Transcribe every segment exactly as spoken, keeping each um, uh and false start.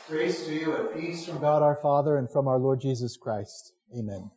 Grace to you and peace from God our Father and from our Lord Jesus Christ. Amen.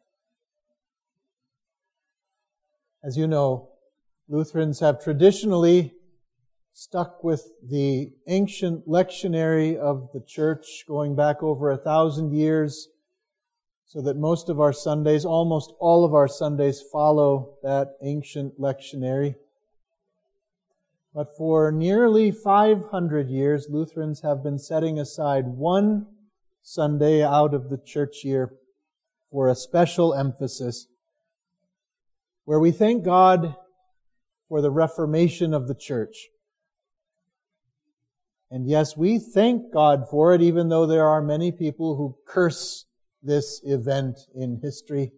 As you know, Lutherans have traditionally stuck with the ancient lectionary of the Church going back over a thousand years, so that most of our Sundays, almost all of our Sundays, follow that ancient lectionary. But for nearly five hundred years, Lutherans have been setting aside one Sunday out of the church year for a special emphasis, where we thank God for the reformation of the church. And yes, we thank God for it, even though there are many people who curse this event in history.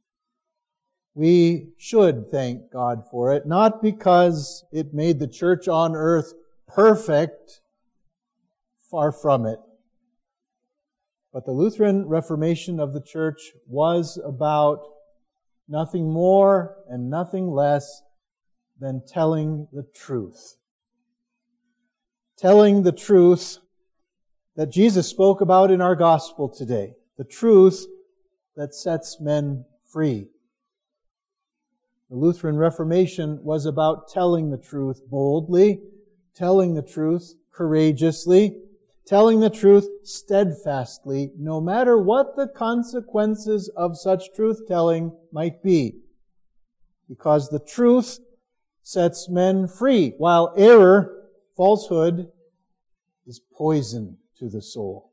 We should thank God for it, not because it made the church on earth perfect, far from it. But the Lutheran Reformation of the church was about nothing more and nothing less than telling the truth. Telling the truth that Jesus spoke about in our gospel today. The truth that sets men free. The Lutheran Reformation was about telling the truth boldly, telling the truth courageously, telling the truth steadfastly, no matter what the consequences of such truth-telling might be. Because the truth sets men free, while error, falsehood, is poison to the soul.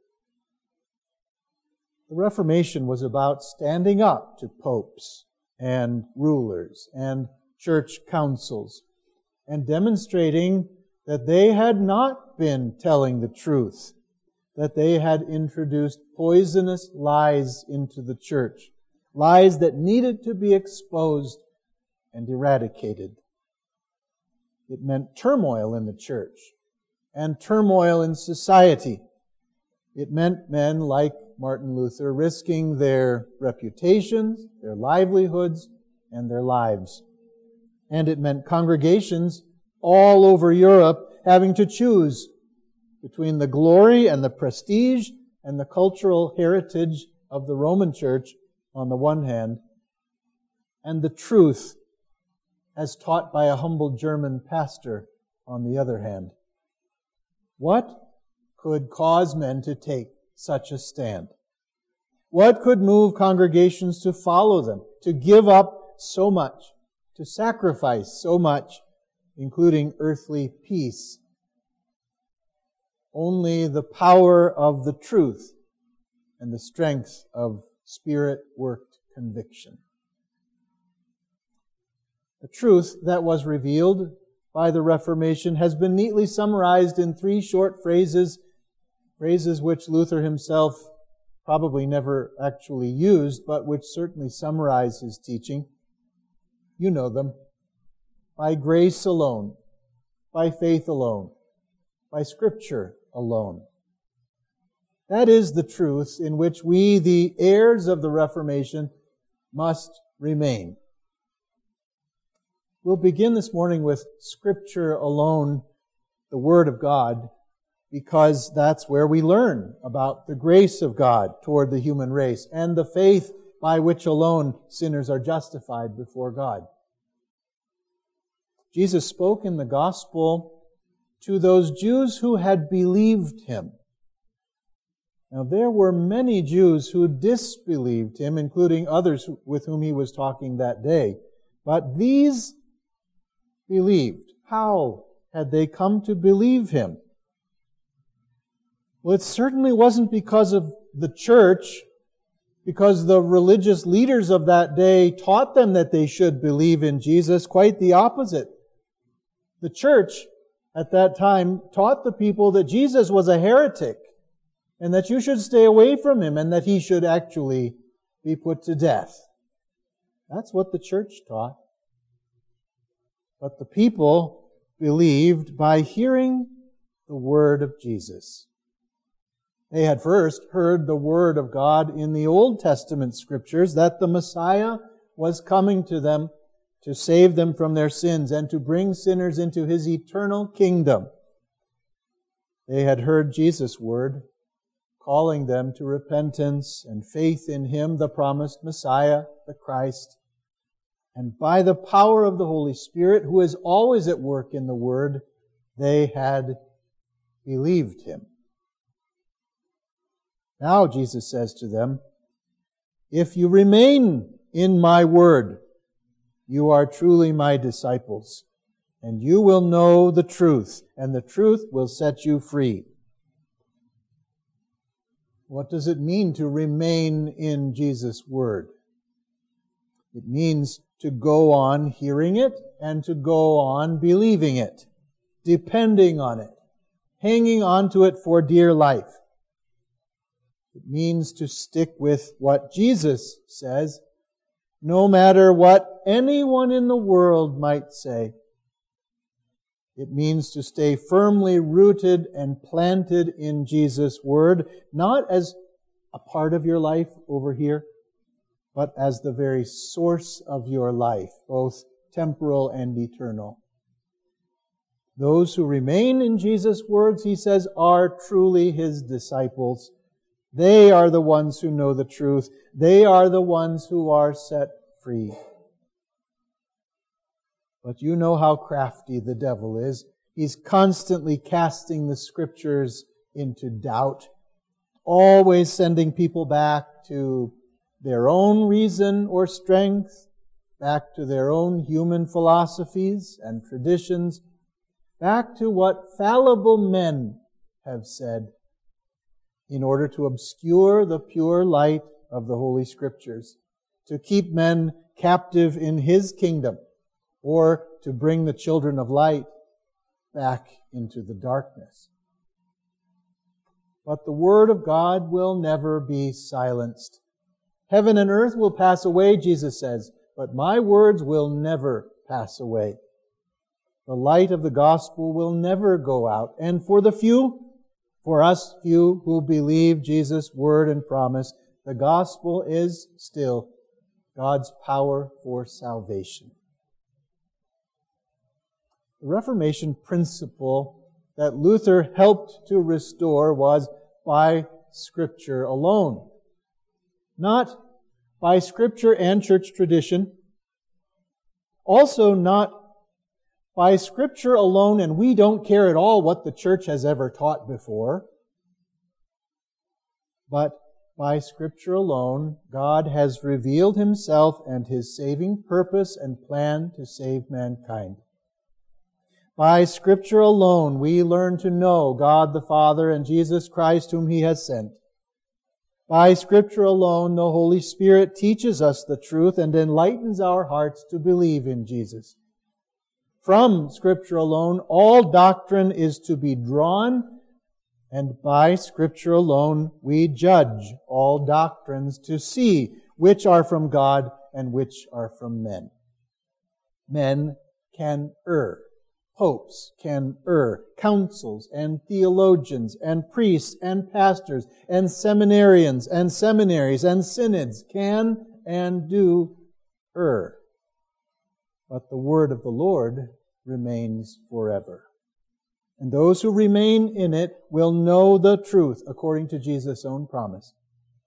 The Reformation was about standing up to popes and rulers and church councils and demonstrating that they had not been telling the truth, that they had introduced poisonous lies into the church, lies that needed to be exposed and eradicated. It meant turmoil in the church and turmoil in society. It meant men like Martin Luther risking their reputations, their livelihoods, and their lives. And it meant congregations all over Europe having to choose between the glory and the prestige and the cultural heritage of the Roman Church on the one hand, and the truth as taught by a humble German pastor on the other hand. What could cause men to take such a stand? What could move congregations to follow them, to give up so much, to sacrifice so much, including earthly peace? Only the power of the truth and the strength of Spirit-worked conviction. The truth that was revealed by the Reformation has been neatly summarized in three short phrases, phrases which Luther himself probably never actually used, but which certainly summarize his teaching. You know them. By grace alone, by faith alone, by Scripture alone. That is the truth in which we, the heirs of the Reformation, must remain. We'll begin this morning with Scripture alone, the Word of God, because that's where we learn about the grace of God toward the human race and the faith by which alone sinners are justified before God. Jesus spoke in the gospel to those Jews who had believed Him. Now, there were many Jews who disbelieved Him, including others with whom He was talking that day. But these believed. How had they come to believe Him? Well, it certainly wasn't because of the church, because the religious leaders of that day taught them that they should believe in Jesus. Quite the opposite. The church at that time taught the people that Jesus was a heretic and that you should stay away from Him and that He should actually be put to death. That's what the church taught. But the people believed by hearing the word of Jesus. They had first heard the word of God in the Old Testament Scriptures that the Messiah was coming to them to save them from their sins and to bring sinners into His eternal kingdom. They had heard Jesus' word, calling them to repentance and faith in Him, the promised Messiah, the Christ. And by the power of the Holy Spirit, who is always at work in the Word, they had believed Him. Now Jesus says to them, "If you remain in my word, you are truly my disciples, and you will know the truth, and the truth will set you free." What does it mean to remain in Jesus' word? It means to go on hearing it and to go on believing it, depending on it, hanging on to it for dear life. It means to stick with what Jesus says, no matter what anyone in the world might say. It means to stay firmly rooted and planted in Jesus' word, not as a part of your life over here, but as the very source of your life, both temporal and eternal. Those who remain in Jesus' words, He says, are truly His disciples. They are the ones who know the truth. They are the ones who are set free. But you know how crafty the devil is. He's constantly casting the Scriptures into doubt, always sending people back to their own reason or strength, back to their own human philosophies and traditions, back to what fallible men have said, in order to obscure the pure light of the Holy Scriptures, to keep men captive in His kingdom, or to bring the children of light back into the darkness. But the Word of God will never be silenced. Heaven and earth will pass away, Jesus says, but my words will never pass away. The light of the gospel will never go out. And for the few, for us few who believe Jesus' word and promise, the gospel is still God's power for salvation. The Reformation principle that Luther helped to restore was by Scripture alone. Not by Scripture and church tradition. Also not by Scripture alone, and we don't care at all what the church has ever taught before. But by Scripture alone, God has revealed Himself and His saving purpose and plan to save mankind. By Scripture alone, we learn to know God the Father and Jesus Christ whom He has sent. By Scripture alone, the Holy Spirit teaches us the truth and enlightens our hearts to believe in Jesus. From Scripture alone, all doctrine is to be drawn, and by Scripture alone, we judge all doctrines to see which are from God and which are from men. Men can err. Popes can err. Councils and theologians and priests and pastors and seminarians and seminaries and synods can and do err. But the word of the Lord remains forever. And those who remain in it will know the truth according to Jesus' own promise.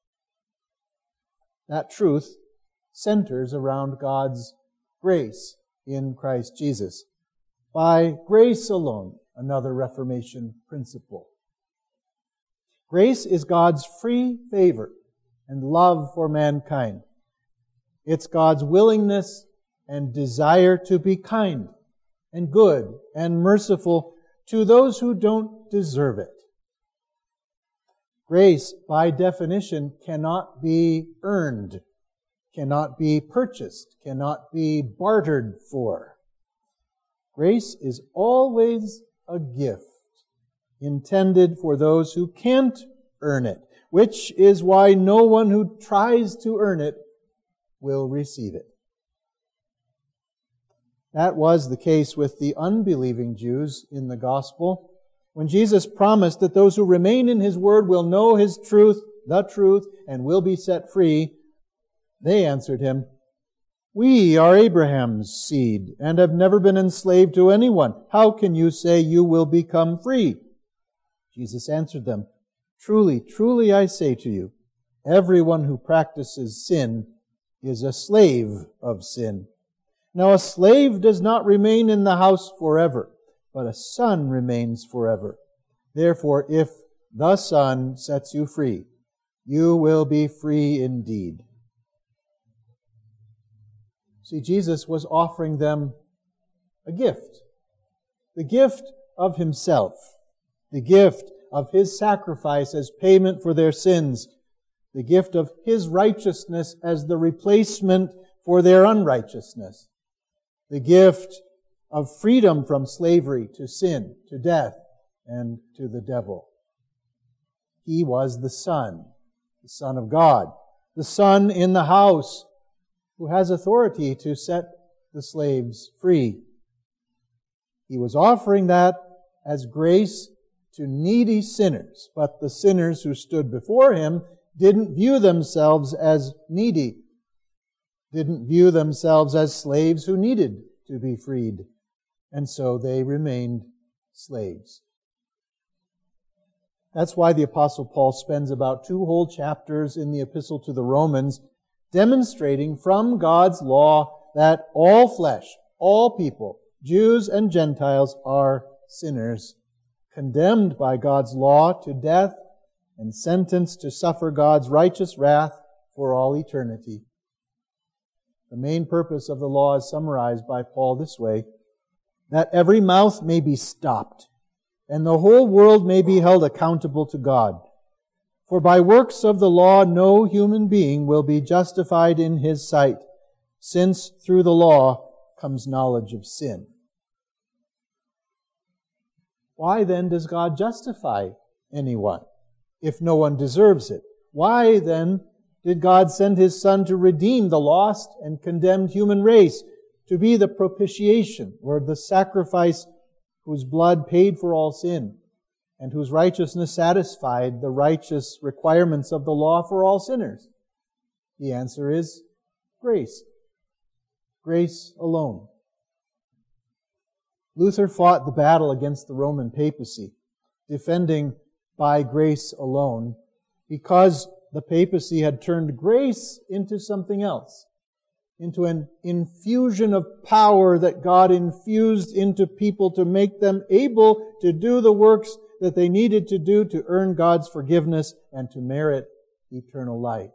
That truth centers around God's grace in Christ Jesus. By grace alone, another Reformation principle. Grace is God's free favor and love for mankind. It's God's willingness and desire to be kind and good and merciful to those who don't deserve it. Grace, by definition, cannot be earned, cannot be purchased, cannot be bartered for. Grace is always a gift intended for those who can't earn it, which is why no one who tries to earn it will receive it. That was the case with the unbelieving Jews in the gospel. When Jesus promised that those who remain in His word will know His truth, the truth, and will be set free, they answered Him, "We are Abraham's seed and have never been enslaved to anyone. How can you say you will become free?" Jesus answered them, Truly, truly I say to you, everyone who practices sin is a slave of sin. Now a slave does not remain in the house forever, but a son remains forever. Therefore, if the Son sets you free, you will be free indeed. See, Jesus was offering them a gift. The gift of Himself. The gift of His sacrifice as payment for their sins. The gift of His righteousness as the replacement for their unrighteousness. The gift of freedom from slavery to sin, to death, and to the devil. He was the Son, the Son of God, the Son in the house who has authority to set the slaves free. He was offering that as grace to needy sinners, but the sinners who stood before Him didn't view themselves as needy, didn't view themselves as slaves who needed to be freed, and so they remained slaves. That's why the Apostle Paul spends about two whole chapters in the Epistle to the Romans demonstrating from God's law that all flesh, all people, Jews and Gentiles, are sinners, condemned by God's law to death and sentenced to suffer God's righteous wrath for all eternity. The main purpose of the law is summarized by Paul this way, that every mouth may be stopped, and the whole world may be held accountable to God. For by works of the law no human being will be justified in His sight, since through the law comes knowledge of sin. Why then does God justify anyone, if no one deserves it? Why then did God send His Son to redeem the lost and condemned human race, to be the propitiation, or the sacrifice whose blood paid for all sin, and whose righteousness satisfied the righteous requirements of the law for all sinners? The answer is grace. Grace alone. Luther fought the battle against the Roman papacy, defending by grace alone, because the papacy had turned grace into something else, into an infusion of power that God infused into people to make them able to do the works that they needed to do to earn God's forgiveness and to merit eternal life.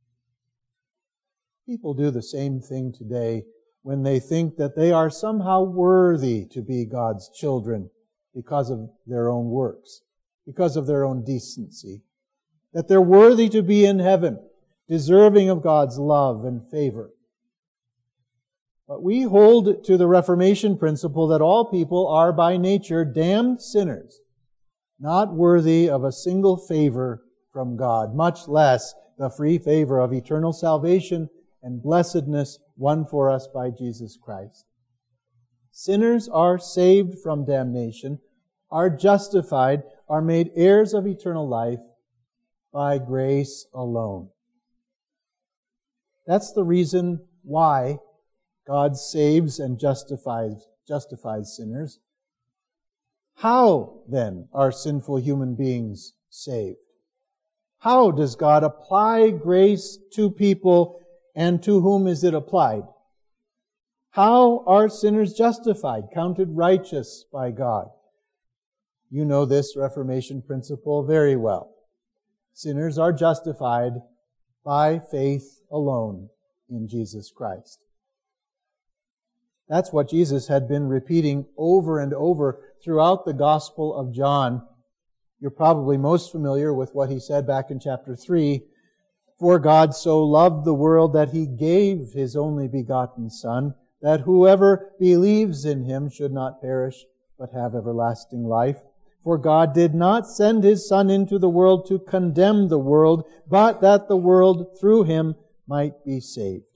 People do the same thing today when they think that they are somehow worthy to be God's children because of their own works, because of their own decency, that they're worthy to be in heaven, deserving of God's love and favor. But we hold to the Reformation principle that all people are by nature damned sinners, not worthy of a single favor from God, much less the free favor of eternal salvation and blessedness won for us by Jesus Christ. Sinners are saved from damnation, are justified, are made heirs of eternal life by grace alone. That's the reason why God saves and justifies, justifies sinners. How, then, are sinful human beings saved? How does God apply grace to people, and to whom is it applied? How are sinners justified, counted righteous by God? You know this Reformation principle very well. Sinners are justified by faith alone in Jesus Christ. That's what Jesus had been repeating over and over throughout the Gospel of John. You're probably most familiar with what He said back in chapter three. For God so loved the world that He gave His only begotten Son, that whoever believes in Him should not perish, but have everlasting life. For God did not send His Son into the world to condemn the world, but that the world through Him might be saved.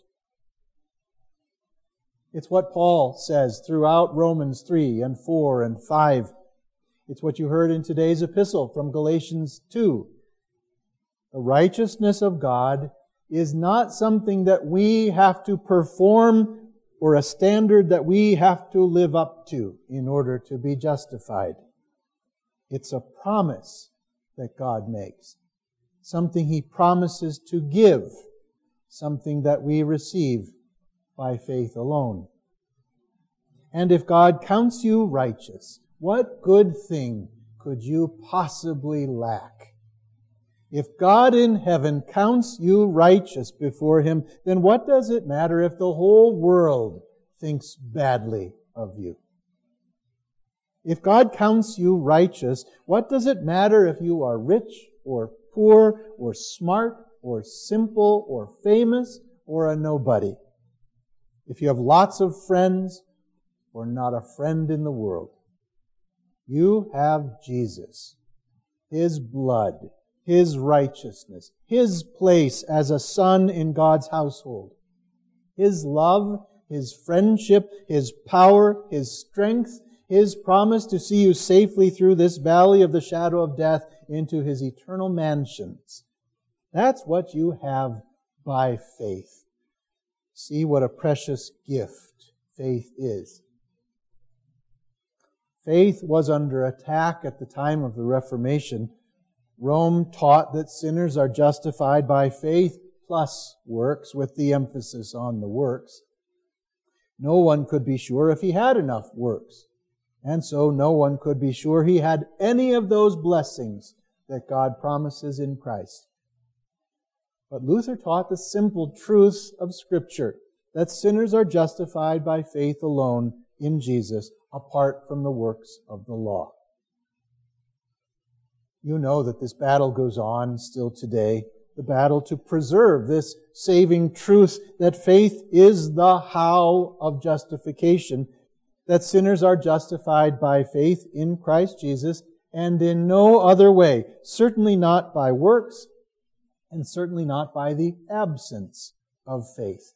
It's what Paul says throughout Romans three and four and five. It's what you heard in today's epistle from Galatians two. The righteousness of God is not something that we have to perform or a standard that we have to live up to in order to be justified. It's a promise that God makes, something He promises to give, something that we receive by faith alone. And if God counts you righteous, what good thing could you possibly lack? If God in heaven counts you righteous before Him, then what does it matter if the whole world thinks badly of you? If God counts you righteous, what does it matter if you are rich or poor or smart or simple or famous or a nobody? If you have lots of friends or not a friend in the world, you have Jesus, His blood, His righteousness, His place as a son in God's household, His love, His friendship, His power, His strength, His promise to see you safely through this valley of the shadow of death into His eternal mansions. That's what you have by faith. See what a precious gift faith is. Faith was under attack at the time of the Reformation. Rome taught that sinners are justified by faith plus works, with the emphasis on the works. No one could be sure if he had enough works. And so no one could be sure he had any of those blessings that God promises in Christ. But Luther taught the simple truth of Scripture, that sinners are justified by faith alone in Jesus, apart from the works of the law. You know that this battle goes on still today, the battle to preserve this saving truth that faith is the how of justification, that sinners are justified by faith in Christ Jesus and in no other way, certainly not by works and certainly not by the absence of faith.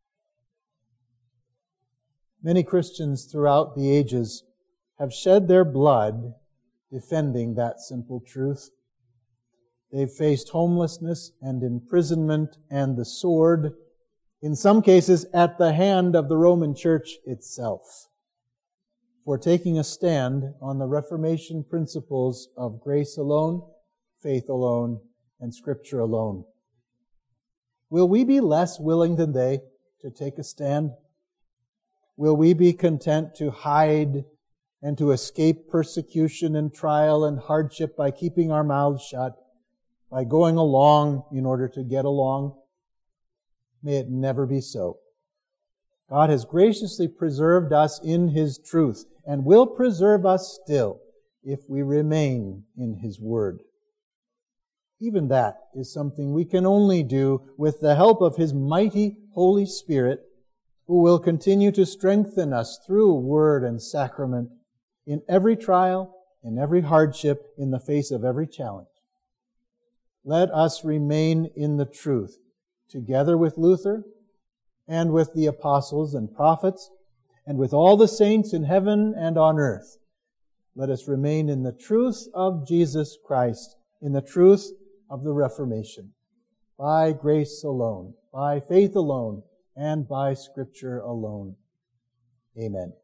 Many Christians throughout the ages have shed their blood defending that simple truth. They've faced homelessness and imprisonment and the sword, in some cases at the hand of the Roman Church itself, for taking a stand on the Reformation principles of grace alone, faith alone, and Scripture alone. Will we be less willing than they to take a stand? Will we be content to hide and to escape persecution and trial and hardship by keeping our mouths shut, by going along in order to get along? May it never be so. God has graciously preserved us in His truth and will preserve us still if we remain in His Word. Even that is something we can only do with the help of His mighty Holy Spirit, who will continue to strengthen us through word and sacrament in every trial, in every hardship, in the face of every challenge. Let us remain in the truth, together with Luther and with the apostles and prophets and with all the saints in heaven and on earth. Let us remain in the truth of Jesus Christ, in the truth of the Reformation, by grace alone, by faith alone, and by Scripture alone. Amen.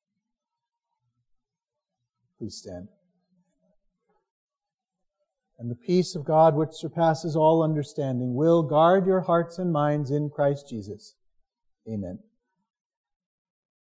Please stand. And the peace of God, which surpasses all understanding, will guard your hearts and minds in Christ Jesus. Amen.